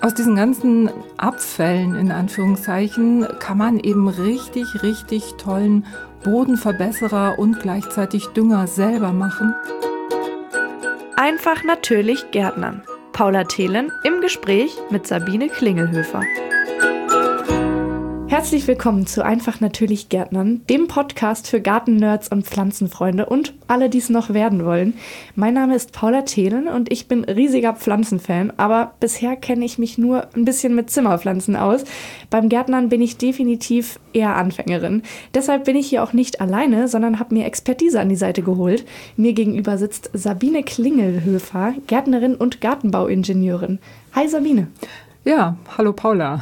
Aus diesen ganzen Abfällen, in Anführungszeichen, kann man eben richtig tollen Bodenverbesserer und gleichzeitig Dünger selber machen. Einfach natürlich Gärtnern. Paula Thelen im Gespräch mit Sabine Klingelhöfer. Herzlich willkommen zu Einfach natürlich Gärtnern, dem Podcast für Gartennerds und Pflanzenfreunde und alle, die es noch werden wollen. Mein Name ist Paula Thelen und ich bin riesiger Pflanzenfan, aber bisher kenne ich mich nur ein bisschen mit Zimmerpflanzen aus. Beim Gärtnern bin ich definitiv eher Anfängerin. Deshalb bin ich hier auch nicht alleine, sondern habe mir Expertise an die Seite geholt. Mir gegenüber sitzt Sabine Klingelhöfer, Gärtnerin und Gartenbauingenieurin. Hi Sabine. Ja, hallo Paula.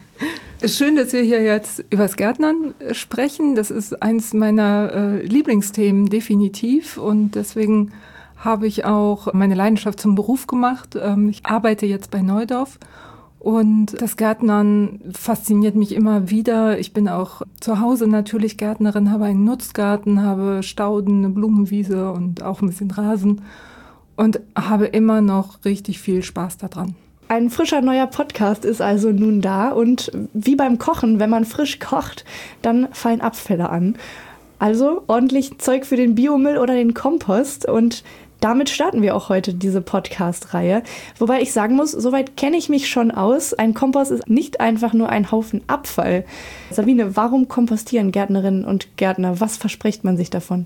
Es ist schön, dass wir hier jetzt über das Gärtnern sprechen. Das ist eins meiner Lieblingsthemen definitiv und deswegen habe ich auch meine Leidenschaft zum Beruf gemacht. Ich arbeite jetzt bei Neudorf und das Gärtnern fasziniert mich immer wieder. Ich bin auch zu Hause natürlich Gärtnerin, habe einen Nutzgarten, habe Stauden, eine Blumenwiese und auch ein bisschen Rasen und habe immer noch richtig viel Spaß daran. Ein frischer neuer Podcast ist also nun da und wie beim Kochen, wenn man frisch kocht, dann fallen Abfälle an. Also ordentlich Zeug für den Biomüll oder den Kompost und damit starten wir auch heute diese Podcast-Reihe. Wobei ich sagen muss, soweit kenne ich mich schon aus. Ein Kompost ist nicht einfach nur ein Haufen Abfall. Sabine, warum kompostieren Gärtnerinnen und Gärtner? Was verspricht man sich davon?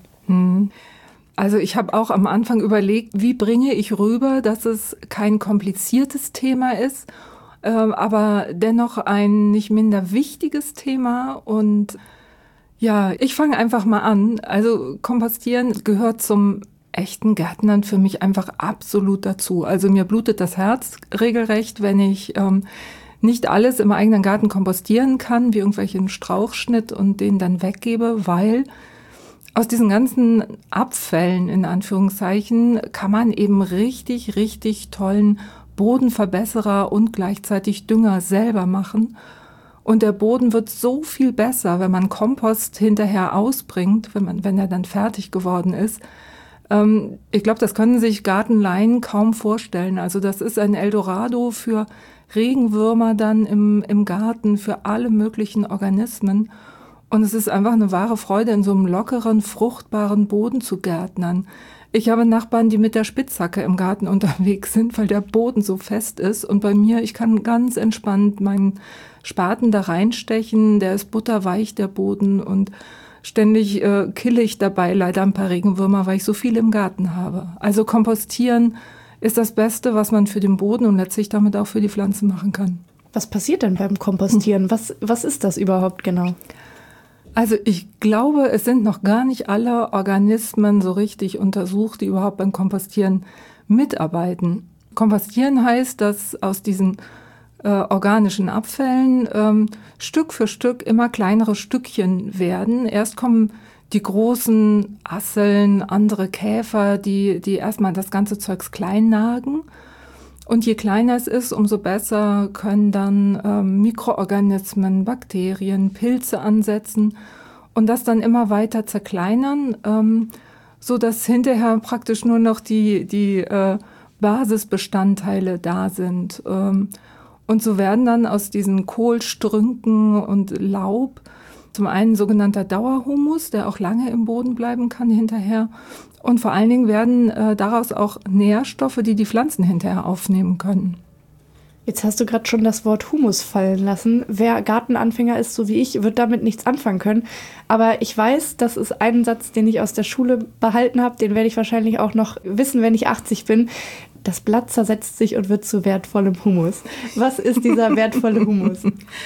Also ich habe auch am Anfang überlegt, wie bringe ich rüber, dass es kein kompliziertes Thema ist, aber dennoch ein nicht minder wichtiges Thema. Und ja, ich fange einfach mal an. Also Kompostieren gehört zum echten Gärtnern für mich einfach absolut dazu. Also mir blutet das Herz regelrecht, wenn ich nicht alles im eigenen Garten kompostieren kann, wie irgendwelchen Strauchschnitt und den dann weggebe, weil aus diesen ganzen Abfällen, in Anführungszeichen, kann man eben richtig tollen Bodenverbesserer und gleichzeitig Dünger selber machen. Und der Boden wird so viel besser, wenn man Kompost hinterher ausbringt, wenn er dann fertig geworden ist. Ich glaube, das können sich Gartenlaien kaum vorstellen. Also das ist ein Eldorado für Regenwürmer dann im Garten, für alle möglichen Organismen. Und es ist einfach eine wahre Freude, in so einem lockeren, fruchtbaren Boden zu gärtnern. Ich habe Nachbarn, die mit der Spitzhacke im Garten unterwegs sind, weil der Boden so fest ist. Und bei mir, ich kann ganz entspannt meinen Spaten da reinstechen. Der ist butterweich, der Boden. Und ständig kille ich dabei leider ein paar Regenwürmer, weil ich so viel im Garten habe. Also kompostieren ist das Beste, was man für den Boden und letztlich damit auch für die Pflanzen machen kann. Was passiert denn beim Kompostieren? Was ist das überhaupt genau? Also ich glaube, es sind noch gar nicht alle Organismen so richtig untersucht, die überhaupt beim Kompostieren mitarbeiten. Kompostieren heißt, dass aus diesen organischen Abfällen Stück für Stück immer kleinere Stückchen werden. Erst kommen die großen Asseln, andere Käfer, die erstmal das ganze Zeugs klein nagen. Und je kleiner es ist, umso besser können dann Mikroorganismen, Bakterien, Pilze ansetzen und das dann immer weiter zerkleinern, so dass hinterher praktisch nur noch die Basisbestandteile da sind. Und so werden dann aus diesen Kohlstrünken und Laub zum einen sogenannter Dauerhumus, der auch lange im Boden bleiben kann hinterher. Und vor allen Dingen werden daraus auch Nährstoffe, die die Pflanzen hinterher aufnehmen können. Jetzt hast du gerade schon das Wort Humus fallen lassen. Wer Gartenanfänger ist, so wie ich, wird damit nichts anfangen können. Aber ich weiß, das ist ein Satz, den ich aus der Schule behalten habe. Den werde ich wahrscheinlich auch noch wissen, wenn ich 80 bin. Das Blatt zersetzt sich und wird zu wertvollem Humus. Was ist dieser wertvolle Humus?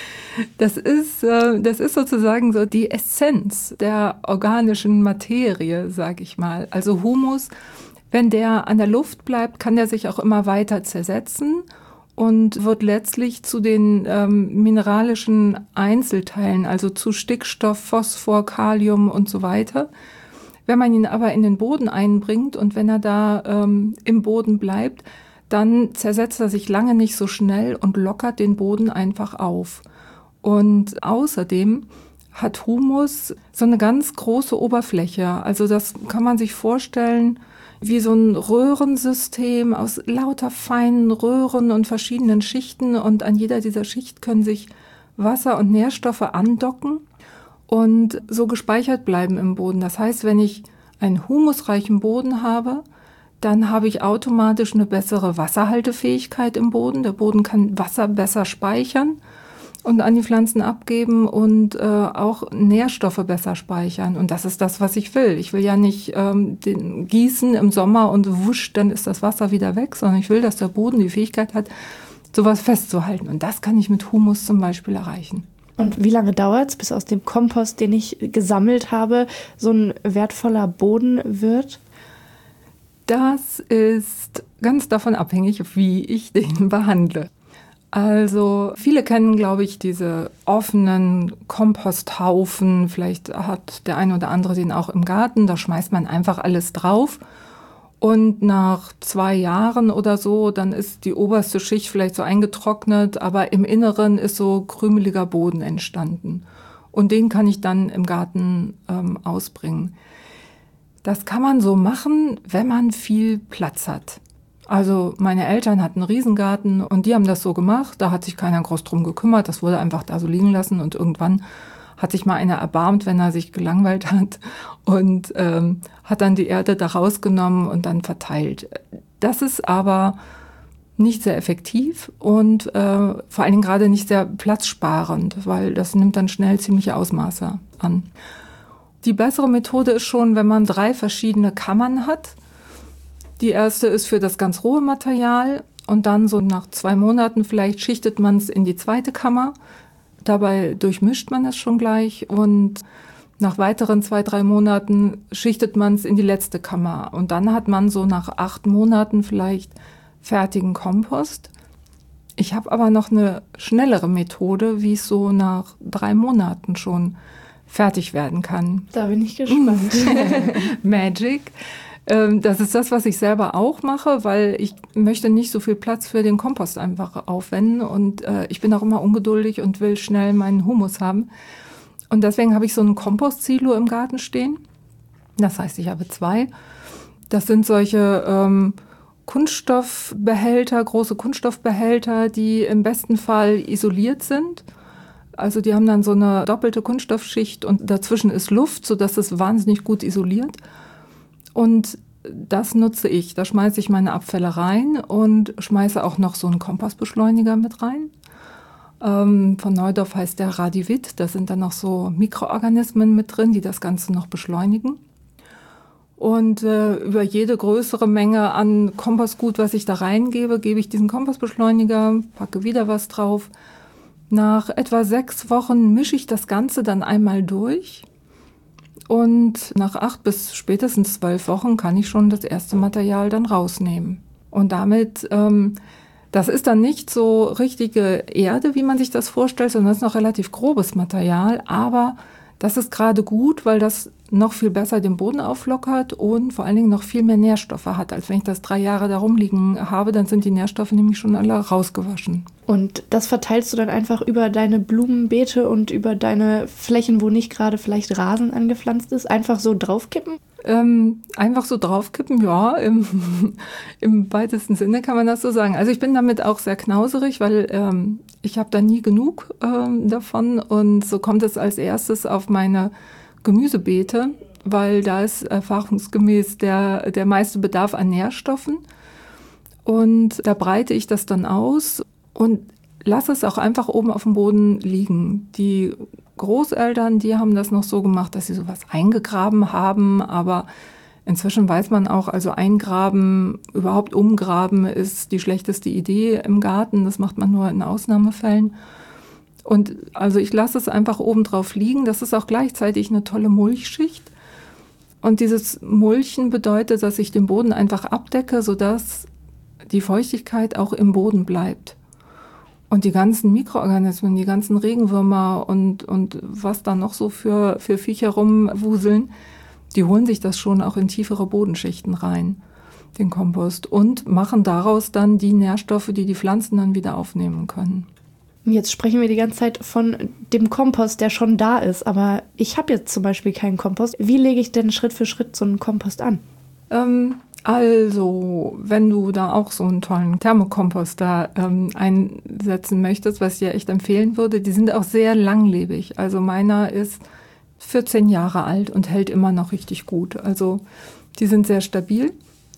Das ist sozusagen so die Essenz der organischen Materie, sage ich mal. Also Humus, wenn der an der Luft bleibt, kann der sich auch immer weiter zersetzen und wird letztlich zu den mineralischen Einzelteilen, also zu Stickstoff, Phosphor, Kalium und so weiter. Wenn man ihn aber in den Boden einbringt und wenn er da im Boden bleibt, dann zersetzt er sich lange nicht so schnell und lockert den Boden einfach auf. Und außerdem hat Humus so eine ganz große Oberfläche. Also das kann man sich vorstellen, wie so ein Röhrensystem aus lauter feinen Röhren und verschiedenen Schichten. Und an jeder dieser Schicht können sich Wasser und Nährstoffe andocken und so gespeichert bleiben im Boden. Das heißt, wenn ich einen humusreichen Boden habe, dann habe ich automatisch eine bessere Wasserhaltefähigkeit im Boden. Der Boden kann Wasser besser speichern und an die Pflanzen abgeben und auch Nährstoffe besser speichern. Und das ist das, was ich will. Ich will ja nicht den gießen im Sommer und wusch, dann ist das Wasser wieder weg, sondern ich will, dass der Boden die Fähigkeit hat, sowas festzuhalten. Und das kann ich mit Humus zum Beispiel erreichen. Und wie lange dauert es, bis aus dem Kompost, den ich gesammelt habe, so ein wertvoller Boden wird? Das ist ganz davon abhängig, wie ich den behandle. Also viele kennen, glaube ich, diese offenen Komposthaufen. Vielleicht hat der eine oder andere den auch im Garten. Da schmeißt man einfach alles drauf. Und nach 2 Jahren oder so, dann ist die oberste Schicht vielleicht so eingetrocknet, aber im Inneren ist so krümeliger Boden entstanden. Und den kann ich dann im Garten ausbringen. Das kann man so machen, wenn man viel Platz hat. Also meine Eltern hatten einen Riesengarten und die haben das so gemacht. Da hat sich keiner groß drum gekümmert. Das wurde einfach da so liegen lassen und irgendwann hat sich mal einer erbarmt, wenn er sich gelangweilt hat und hat dann die Erde da rausgenommen und dann verteilt. Das ist aber nicht sehr effektiv und vor allen Dingen gerade nicht sehr platzsparend, weil das nimmt dann schnell ziemliche Ausmaße an. Die bessere Methode ist schon, wenn man 3 verschiedene Kammern hat. Die erste ist für das ganz rohe Material und dann so nach 2 Monaten vielleicht schichtet man es in die zweite Kammer. Dabei durchmischt man es schon gleich und nach weiteren 2, 3 Monaten schichtet man es in die letzte Kammer. Und dann hat man so nach 8 Monaten vielleicht fertigen Kompost. Ich habe aber noch eine schnellere Methode, wie es so nach 3 Monaten schon fertig werden kann. Da bin ich gespannt. Magic. Das ist das, was ich selber auch mache, weil ich möchte nicht so viel Platz für den Kompost einfach aufwenden. Und ich bin auch immer ungeduldig und will schnell meinen Humus haben. Und deswegen habe ich so ein Kompostsilo im Garten stehen. Das heißt, ich habe 2. Das sind solche Kunststoffbehälter, große Kunststoffbehälter, die im besten Fall isoliert sind. Also die haben dann so eine doppelte Kunststoffschicht und dazwischen ist Luft, sodass es wahnsinnig gut isoliert. Und das nutze ich. Da schmeiße ich meine Abfälle rein und schmeiße auch noch so einen Kompostbeschleuniger mit rein. Von Neudorf heißt der Radivit. Da sind dann noch so Mikroorganismen mit drin, die das Ganze noch beschleunigen. Und über jede größere Menge an Kompostgut, was ich da reingebe, gebe ich diesen Kompostbeschleuniger, packe wieder was drauf. Nach etwa 6 Wochen mische ich das Ganze dann einmal durch. Und nach 8 bis spätestens 12 Wochen kann ich schon das erste Material dann rausnehmen. Und damit, das ist dann nicht so richtige Erde, wie man sich das vorstellt, sondern das ist noch relativ grobes Material. Aber das ist gerade gut, weil das noch viel besser den Boden auflockert und vor allen Dingen noch viel mehr Nährstoffe hat. Als wenn ich das 3 Jahre da rumliegen habe, dann sind die Nährstoffe nämlich schon alle rausgewaschen. Und das verteilst du dann einfach über deine Blumenbeete und über deine Flächen, wo nicht gerade vielleicht Rasen angepflanzt ist, einfach so draufkippen? Einfach so draufkippen, ja, im weitesten Sinne kann man das so sagen. Also ich bin damit auch sehr knauserig, weil ich habe da nie genug davon und so kommt es als erstes auf meine Gemüsebeete, weil da ist erfahrungsgemäß der meiste Bedarf an Nährstoffen und da breite ich das dann aus und lasse es auch einfach oben auf dem Boden liegen. Die Großeltern, die haben das noch so gemacht, dass sie sowas eingegraben haben, aber inzwischen weiß man auch, also eingraben, überhaupt umgraben ist die schlechteste Idee im Garten. Das macht man nur in Ausnahmefällen. Und also ich lasse es einfach oben drauf liegen. Das ist auch gleichzeitig eine tolle Mulchschicht. Und dieses Mulchen bedeutet, dass ich den Boden einfach abdecke, sodass die Feuchtigkeit auch im Boden bleibt. Und die ganzen Mikroorganismen, die ganzen Regenwürmer und was da noch so für Viecher rumwuseln, die holen sich das schon auch in tiefere Bodenschichten rein, den Kompost, und machen daraus dann die Nährstoffe, die die Pflanzen dann wieder aufnehmen können. Jetzt sprechen wir die ganze Zeit von dem Kompost, der schon da ist, aber ich habe jetzt zum Beispiel keinen Kompost. Wie lege ich denn Schritt für Schritt so einen Kompost an? Also, wenn du da auch so einen tollen Thermokomposter einsetzen möchtest, was ich dir echt empfehlen würde, die sind auch sehr langlebig. Also meiner ist 14 Jahre alt und hält immer noch richtig gut. Also die sind sehr stabil.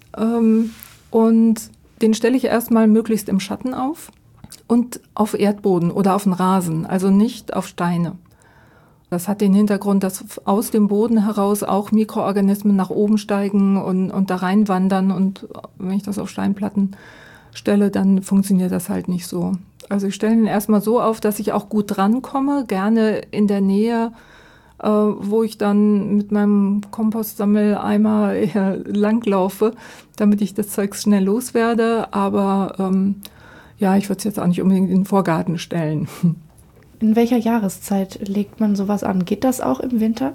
Und den stelle ich erstmal möglichst im Schatten auf und auf Erdboden oder auf den Rasen, also nicht auf Steine. Das hat den Hintergrund, dass aus dem Boden heraus auch Mikroorganismen nach oben steigen und da reinwandern. Und wenn ich das auf Steinplatten stelle, dann funktioniert das halt nicht so. Also ich stelle ihn erstmal so auf, dass ich auch gut drankomme, gerne in der Nähe, wo ich dann mit meinem Kompostsammeleimer langlaufe, damit ich das Zeug schnell loswerde. Aber ja, ich würde es jetzt auch nicht unbedingt in den Vorgarten stellen. In welcher Jahreszeit legt man sowas an? Geht das auch im Winter?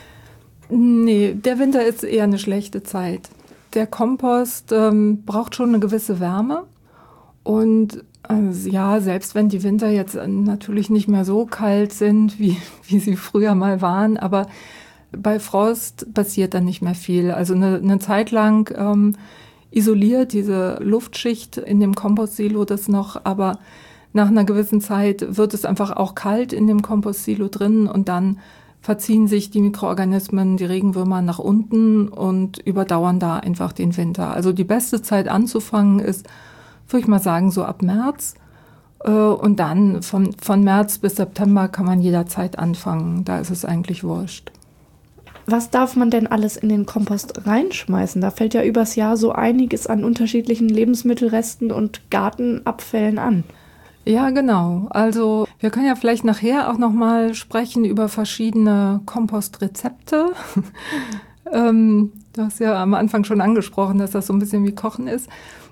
Nee, der Winter ist eher eine schlechte Zeit. Der Kompost braucht schon eine gewisse Wärme. Und ja, selbst wenn die Winter jetzt natürlich nicht mehr so kalt sind, wie sie früher mal waren, aber bei Frost passiert dann nicht mehr viel. Also eine Zeit lang isoliert diese Luftschicht in dem Kompostsilo das noch, aber nach einer gewissen Zeit wird es einfach auch kalt in dem Kompostsilo drin und dann verziehen sich die Mikroorganismen, die Regenwürmer nach unten und überdauern da einfach den Winter. Also die beste Zeit anzufangen ist, würde ich mal sagen, so ab März. Und dann von März bis September kann man jederzeit anfangen. Da ist es eigentlich wurscht. Was darf man denn alles in den Kompost reinschmeißen? Da fällt ja übers Jahr so einiges an unterschiedlichen Lebensmittelresten und Gartenabfällen an. Ja, genau. Also wir können ja vielleicht nachher auch noch mal sprechen über verschiedene Kompostrezepte. Du hast ja am Anfang schon angesprochen, dass das so ein bisschen wie Kochen ist.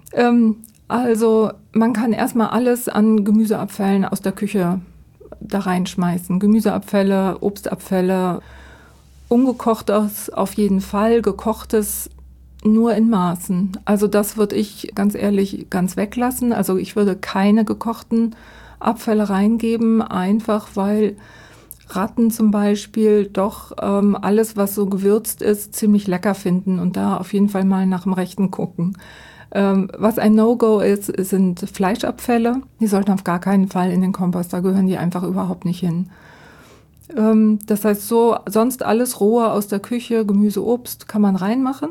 Also man kann erstmal alles an Gemüseabfällen aus der Küche da reinschmeißen. Gemüseabfälle, Obstabfälle, ungekochtes auf jeden Fall, gekochtes nur in Maßen. Also das würde ich ganz ehrlich ganz weglassen. Also ich würde keine gekochten Abfälle reingeben, einfach weil Ratten zum Beispiel doch alles, was so gewürzt ist, ziemlich lecker finden und da auf jeden Fall mal nach dem Rechten gucken. Was ein No-Go ist, sind Fleischabfälle. Die sollten auf gar keinen Fall in den Kompost, da gehören die einfach überhaupt nicht hin. Das heißt so, sonst alles Rohe aus der Küche, Gemüse, Obst kann man reinmachen.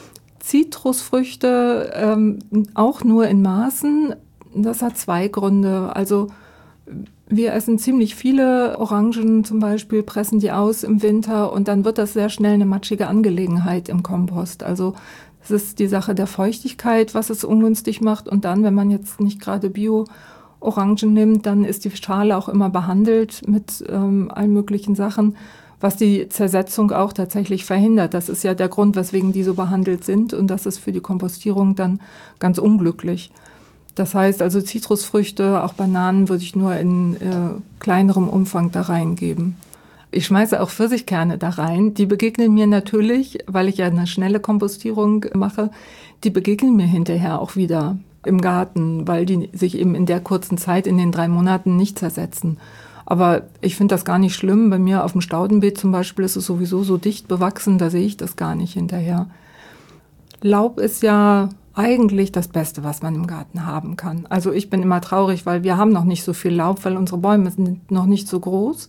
Zitrusfrüchte auch nur in Maßen. Das hat zwei Gründe. Also wir essen ziemlich viele Orangen zum Beispiel, pressen die aus im Winter und dann wird das sehr schnell eine matschige Angelegenheit im Kompost. Also es ist die Sache der Feuchtigkeit, was es ungünstig macht. Und dann, wenn man jetzt nicht gerade Bio-Orangen nimmt, dann ist die Schale auch immer behandelt mit allen möglichen Sachen, was die Zersetzung auch tatsächlich verhindert. Das ist ja der Grund, weswegen die so behandelt sind. Und das ist für die Kompostierung dann ganz unglücklich. Das heißt also Zitrusfrüchte, auch Bananen würde ich nur in kleinerem Umfang da reingeben. Ich schmeiße auch Pfirsichkerne da rein. Die begegnen mir natürlich, weil ich ja eine schnelle Kompostierung mache, die begegnen mir hinterher auch wieder im Garten, weil die sich eben in der kurzen Zeit, in den 3 Monaten nicht zersetzen. Aber ich finde das gar nicht schlimm. Bei mir auf dem Staudenbeet zum Beispiel ist es sowieso so dicht bewachsen, da sehe ich das gar nicht hinterher. Laub ist ja eigentlich das Beste, was man im Garten haben kann. Also ich bin immer traurig, weil wir haben noch nicht so viel Laub, weil unsere Bäume sind noch nicht so groß.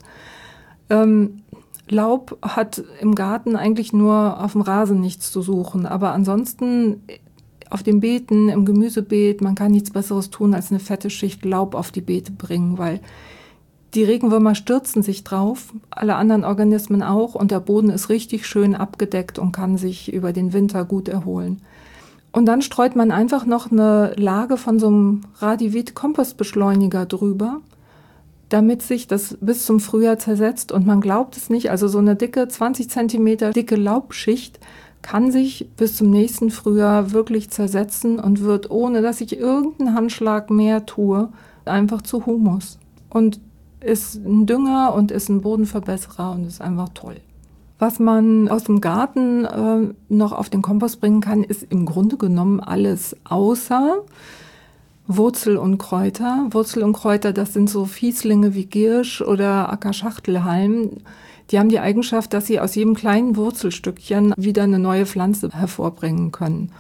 Laub hat im Garten eigentlich nur auf dem Rasen nichts zu suchen. Aber ansonsten auf den Beeten, im Gemüsebeet, man kann nichts Besseres tun, als eine fette Schicht Laub auf die Beete bringen, weil die Regenwürmer stürzen sich drauf, alle anderen Organismen auch, und der Boden ist richtig schön abgedeckt und kann sich über den Winter gut erholen. Und dann streut man einfach noch eine Lage von so einem Radivit-Kompostbeschleuniger drüber, damit sich das bis zum Frühjahr zersetzt. Und man glaubt es nicht, also so eine dicke, 20 Zentimeter dicke Laubschicht kann sich bis zum nächsten Frühjahr wirklich zersetzen und wird, ohne dass ich irgendeinen Handschlag mehr tue, einfach zu Humus. Und ist ein Dünger und ist ein Bodenverbesserer und ist einfach toll. Was man aus dem Garten noch auf den Kompost bringen kann, ist im Grunde genommen alles, außer Wurzel und Kräuter. Wurzel und Kräuter, das sind so Fieslinge wie Giersch oder Ackerschachtelhalm. Die haben die Eigenschaft, dass sie aus jedem kleinen Wurzelstückchen wieder eine neue Pflanze hervorbringen können.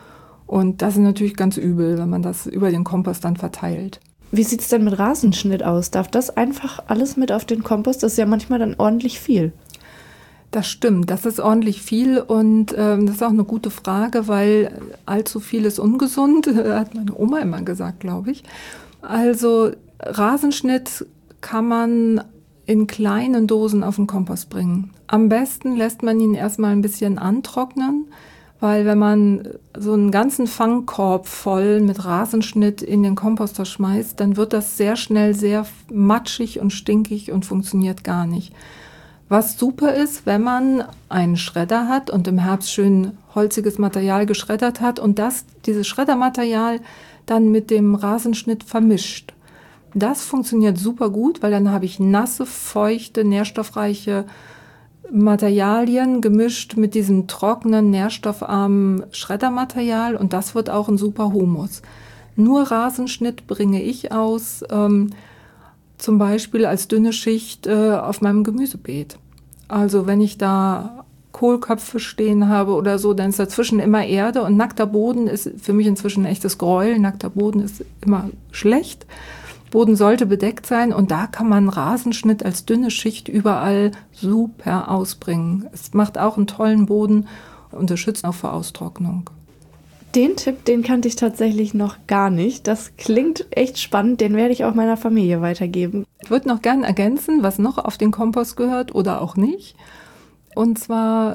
Und das ist natürlich ganz übel, wenn man das über den Kompost dann verteilt. Wie sieht es denn mit Rasenschnitt aus? Darf das einfach alles mit auf den Kompost? Das ist ja manchmal dann ordentlich viel. Das stimmt, das ist ordentlich viel und das ist auch eine gute Frage, weil allzu viel ist ungesund, hat meine Oma immer gesagt, glaube ich. Also Rasenschnitt kann man in kleinen Dosen auf den Kompost bringen. Am besten lässt man ihn erstmal ein bisschen antrocknen, weil wenn man so einen ganzen Fangkorb voll mit Rasenschnitt in den Komposter schmeißt, dann wird das sehr schnell sehr matschig und stinkig und funktioniert gar nicht. Was super ist, wenn man einen Schredder hat und im Herbst schön holziges Material geschreddert hat und dieses Schreddermaterial dann mit dem Rasenschnitt vermischt. Das funktioniert super gut, weil dann habe ich nasse, feuchte, nährstoffreiche Materialien gemischt mit diesem trockenen, nährstoffarmen Schreddermaterial und das wird auch ein super Humus. Nur Rasenschnitt bringe ich aus, zum Beispiel als dünne Schicht auf meinem Gemüsebeet. Also wenn ich da Kohlköpfe stehen habe oder so, dann ist dazwischen immer Erde und nackter Boden ist für mich inzwischen ein echtes Gräuel. Nackter Boden ist immer schlecht. Boden sollte bedeckt sein und da kann man Rasenschnitt als dünne Schicht überall super ausbringen. Es macht auch einen tollen Boden und es schützt auch vor Austrocknung. Den Tipp, den kannte ich tatsächlich noch gar nicht. Das klingt echt spannend, den werde ich auch meiner Familie weitergeben. Ich würde noch gerne ergänzen, was noch auf den Kompost gehört oder auch nicht. Und zwar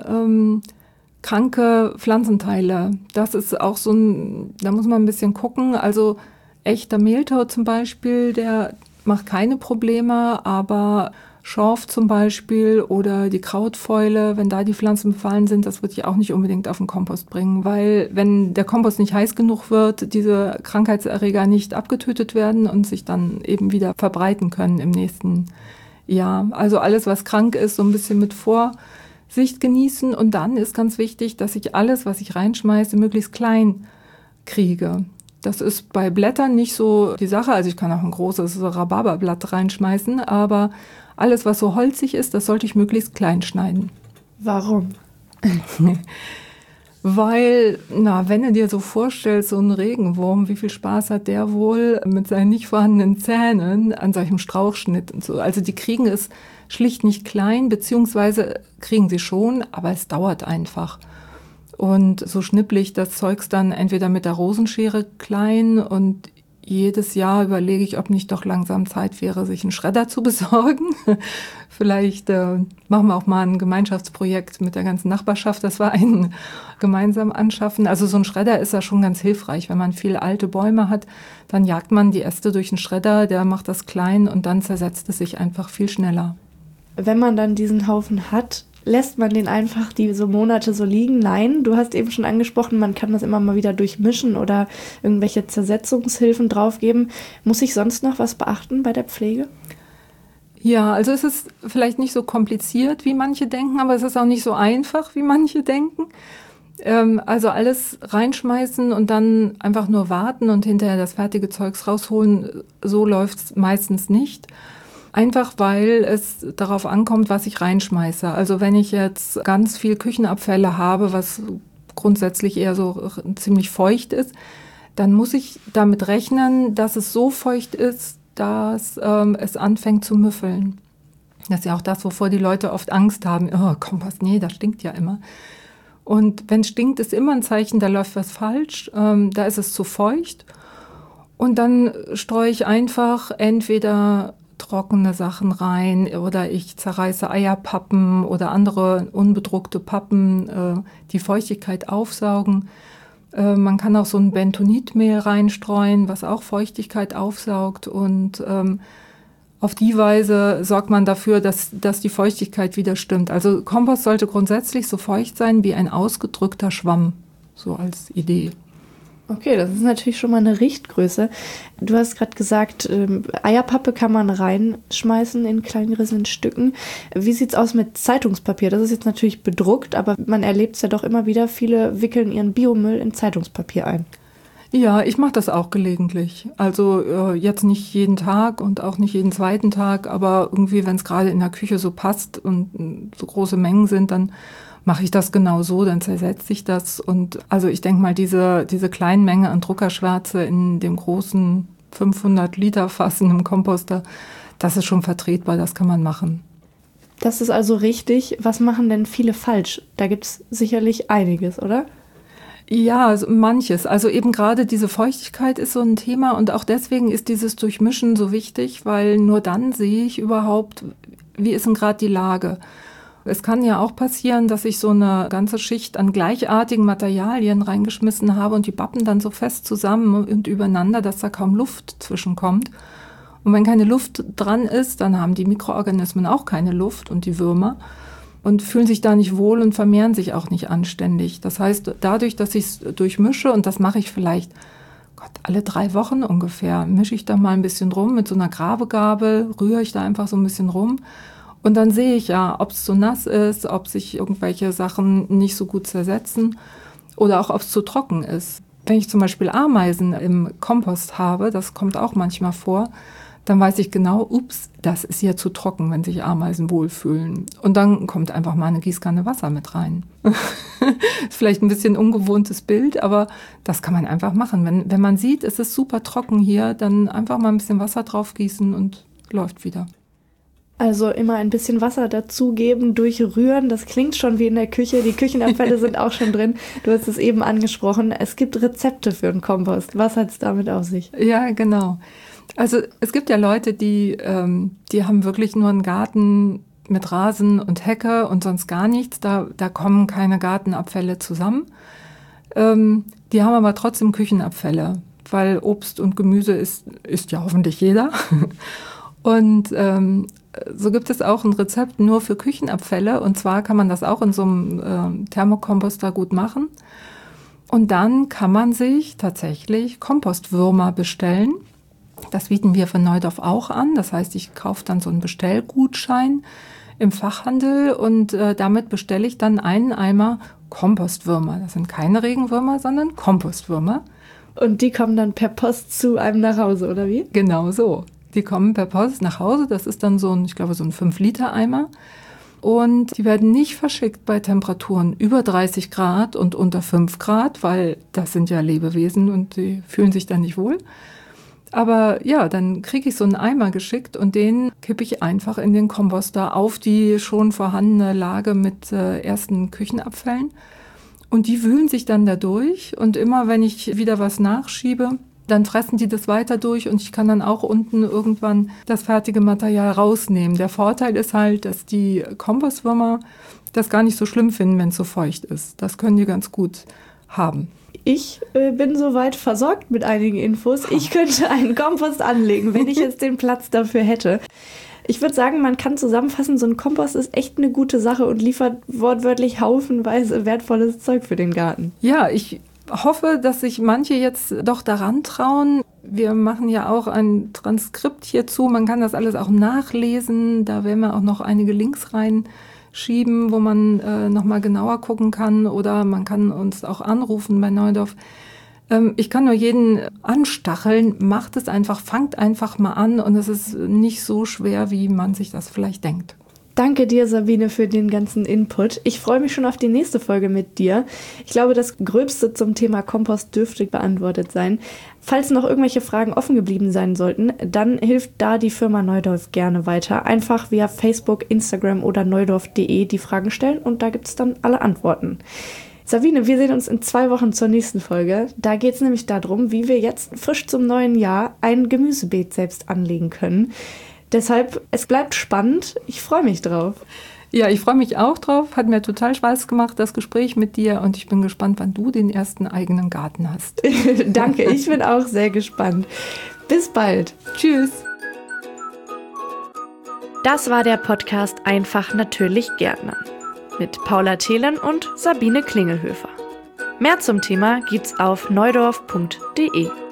kranke Pflanzenteile. Das ist auch so da muss man ein bisschen gucken. Also echter Mehltau zum Beispiel, der macht keine Probleme, aber Schorf zum Beispiel oder die Krautfäule, wenn da die Pflanzen befallen sind, das würde ich auch nicht unbedingt auf den Kompost bringen, weil wenn der Kompost nicht heiß genug wird, diese Krankheitserreger nicht abgetötet werden und sich dann eben wieder verbreiten können im nächsten Jahr. Also alles, was krank ist, so ein bisschen mit Vorsicht genießen und dann ist ganz wichtig, dass ich alles, was ich reinschmeiße, möglichst klein kriege. Das ist bei Blättern nicht so die Sache, also ich kann auch ein großes Rhabarberblatt reinschmeißen, aber alles, was so holzig ist, das sollte ich möglichst klein schneiden. Warum? Weil, wenn du dir so vorstellst, so ein Regenwurm, wie viel Spaß hat der wohl mit seinen nicht vorhandenen Zähnen an solchem Strauchschnitt und so. Also die kriegen es schlicht nicht klein, beziehungsweise kriegen sie schon, aber es dauert einfach. Und so schnippel ich das Zeugs dann entweder mit der Rosenschere klein und jedes Jahr überlege ich, ob nicht doch langsam Zeit wäre, sich einen Schredder zu besorgen. Vielleicht machen wir auch mal ein Gemeinschaftsprojekt mit der ganzen Nachbarschaft, dass wir einen gemeinsam anschaffen. Also so ein Schredder ist ja schon ganz hilfreich. Wenn man viele alte Bäume hat, dann jagt man die Äste durch einen Schredder, der macht das klein und dann zersetzt es sich einfach viel schneller. Wenn man dann diesen Haufen hat, lässt man den einfach diese Monate so liegen? Nein, du hast eben schon angesprochen, man kann das immer mal wieder durchmischen oder irgendwelche Zersetzungshilfen draufgeben. Muss ich sonst noch was beachten bei der Pflege? Ja, also es ist vielleicht nicht so kompliziert, wie manche denken, aber es ist auch nicht so einfach, wie manche denken. Also alles reinschmeißen und dann einfach nur warten und hinterher das fertige Zeugs rausholen, so läuft es meistens nicht. Einfach weil es darauf ankommt, was ich reinschmeiße. Also wenn ich jetzt ganz viel Küchenabfälle habe, was grundsätzlich eher so ziemlich feucht ist, dann muss ich damit rechnen, dass es so feucht ist, dass es anfängt zu müffeln. Das ist ja auch das, wovor die Leute oft Angst haben. Oh, Kompost, nee, das stinkt ja immer. Und wenn es stinkt, ist immer ein Zeichen, da läuft was falsch, da ist es zu feucht. Und dann streue ich einfach entweder trockene Sachen rein oder ich zerreiße Eierpappen oder andere unbedruckte Pappen, die Feuchtigkeit aufsaugen. Man kann auch so ein Bentonitmehl reinstreuen, was auch Feuchtigkeit aufsaugt und auf die Weise sorgt man dafür, dass die Feuchtigkeit wieder stimmt. Also Kompost sollte grundsätzlich so feucht sein wie ein ausgedrückter Schwamm, so als Idee. Okay, das ist natürlich schon mal eine Richtgröße. Du hast gerade gesagt, Eierpappe kann man reinschmeißen in kleingerissenen Stücken. Wie sieht's aus mit Zeitungspapier? Das ist jetzt natürlich bedruckt, aber man erlebt es ja doch immer wieder. Viele wickeln ihren Biomüll in Zeitungspapier ein. Ja, ich mache das auch gelegentlich. Also jetzt nicht jeden Tag und auch nicht jeden zweiten Tag, aber irgendwie, wenn es gerade in der Küche so passt und so große Mengen sind, dann mache ich das genau so, dann zersetzt sich das. Und also ich denke mal, diese kleinen Menge an Druckerschwärze in dem großen 500 Liter Fass in einem Komposter, das ist schon vertretbar, das kann man machen. Das ist also richtig. Was machen denn viele falsch? Da gibt es sicherlich einiges, oder? Ja, also manches. Also eben gerade diese Feuchtigkeit ist so ein Thema und auch deswegen ist dieses Durchmischen so wichtig, weil nur dann sehe ich überhaupt, wie ist denn gerade die Lage. Es kann ja auch passieren, dass ich so eine ganze Schicht an gleichartigen Materialien reingeschmissen habe und die bappen dann so fest zusammen und übereinander, dass da kaum Luft zwischenkommt. Und wenn keine Luft dran ist, dann haben die Mikroorganismen auch keine Luft und die Würmer und fühlen sich da nicht wohl und vermehren sich auch nicht anständig. Das heißt, dadurch, dass ich es durchmische, und das mache ich vielleicht alle 3 Wochen ungefähr, mische ich da mal ein bisschen rum mit so einer Grabegabel, rühre ich da einfach so ein bisschen rum. Und dann sehe ich ja, ob es zu nass ist, ob sich irgendwelche Sachen nicht so gut zersetzen oder auch ob es zu trocken ist. Wenn ich zum Beispiel Ameisen im Kompost habe, das kommt auch manchmal vor, dann weiß ich genau, ups, das ist hier zu trocken, wenn sich Ameisen wohlfühlen. Und dann kommt einfach mal eine Gießkanne Wasser mit rein. Ist vielleicht ein bisschen ungewohntes Bild, aber das kann man einfach machen. Wenn man sieht, es ist super trocken hier, dann einfach mal ein bisschen Wasser drauf gießen und läuft wieder. Also immer ein bisschen Wasser dazugeben, durchrühren, das klingt schon wie in der Küche. Die Küchenabfälle sind auch schon drin. Du hast es eben angesprochen. Es gibt Rezepte für einen Kompost. Was hat es damit auf sich? Ja, genau. Also es gibt ja Leute, die haben wirklich nur einen Garten mit Rasen und Hecke und sonst gar nichts. Da kommen keine Gartenabfälle zusammen. Die haben aber trotzdem Küchenabfälle, weil Obst und Gemüse isst ja hoffentlich jeder. Und so gibt es auch ein Rezept nur für Küchenabfälle. Und zwar kann man das auch in so einem Thermokomposter gut machen. Und dann kann man sich tatsächlich Kompostwürmer bestellen. Das bieten wir von Neudorf auch an. Das heißt, ich kaufe dann so einen Bestellgutschein im Fachhandel und damit bestelle ich dann einen Eimer Kompostwürmer. Das sind keine Regenwürmer, sondern Kompostwürmer. Und die kommen dann per Post zu einem nach Hause, oder wie? Genau so. Die kommen per Post nach Hause. Das ist dann so ein 5-Liter-Eimer. Und die werden nicht verschickt bei Temperaturen über 30 Grad und unter 5 Grad, weil das sind ja Lebewesen und die fühlen sich dann nicht wohl. Aber ja, dann kriege ich so einen Eimer geschickt und den kippe ich einfach in den Komposter auf die schon vorhandene Lage mit ersten Küchenabfällen. Und die wühlen sich dann da durch. Und immer, wenn ich wieder was nachschiebe, dann fressen die das weiter durch und ich kann dann auch unten irgendwann das fertige Material rausnehmen. Der Vorteil ist halt, dass die Kompostwürmer das gar nicht so schlimm finden, wenn es so feucht ist. Das können die ganz gut haben. Ich bin soweit versorgt mit einigen Infos. Ich könnte einen Kompost anlegen, wenn ich jetzt den Platz dafür hätte. Ich würde sagen, man kann zusammenfassen, so ein Kompost ist echt eine gute Sache und liefert wortwörtlich haufenweise wertvolles Zeug für den Garten. Ja, ich hoffe, dass sich manche jetzt doch daran trauen. Wir machen ja auch ein Transkript hierzu. Man kann das alles auch nachlesen. Da werden wir auch noch einige Links reinschieben, wo man nochmal genauer gucken kann. Oder man kann uns auch anrufen bei Neudorf. Ich kann nur jeden anstacheln. Macht es einfach, fangt einfach mal an. Und es ist nicht so schwer, wie man sich das vielleicht denkt. Danke dir, Sabine, für den ganzen Input. Ich freue mich schon auf die nächste Folge mit dir. Ich glaube, das Gröbste zum Thema Kompost dürfte beantwortet sein. Falls noch irgendwelche Fragen offen geblieben sein sollten, dann hilft da die Firma Neudorf gerne weiter. Einfach via Facebook, Instagram oder neudorf.de die Fragen stellen und da gibt es dann alle Antworten. Sabine, wir sehen uns in 2 Wochen zur nächsten Folge. Da geht es nämlich darum, wie wir jetzt frisch zum neuen Jahr ein Gemüsebeet selbst anlegen können. Deshalb, es bleibt spannend. Ich freue mich drauf. Ja, ich freue mich auch drauf. Hat mir total Spaß gemacht, das Gespräch mit dir. Und ich bin gespannt, wann du den ersten eigenen Garten hast. Danke, ich bin auch sehr gespannt. Bis bald. Tschüss. Das war der Podcast Einfach natürlich Gärtnern mit Paula Thelen und Sabine Klingelhöfer. Mehr zum Thema gibt's auf neudorf.de.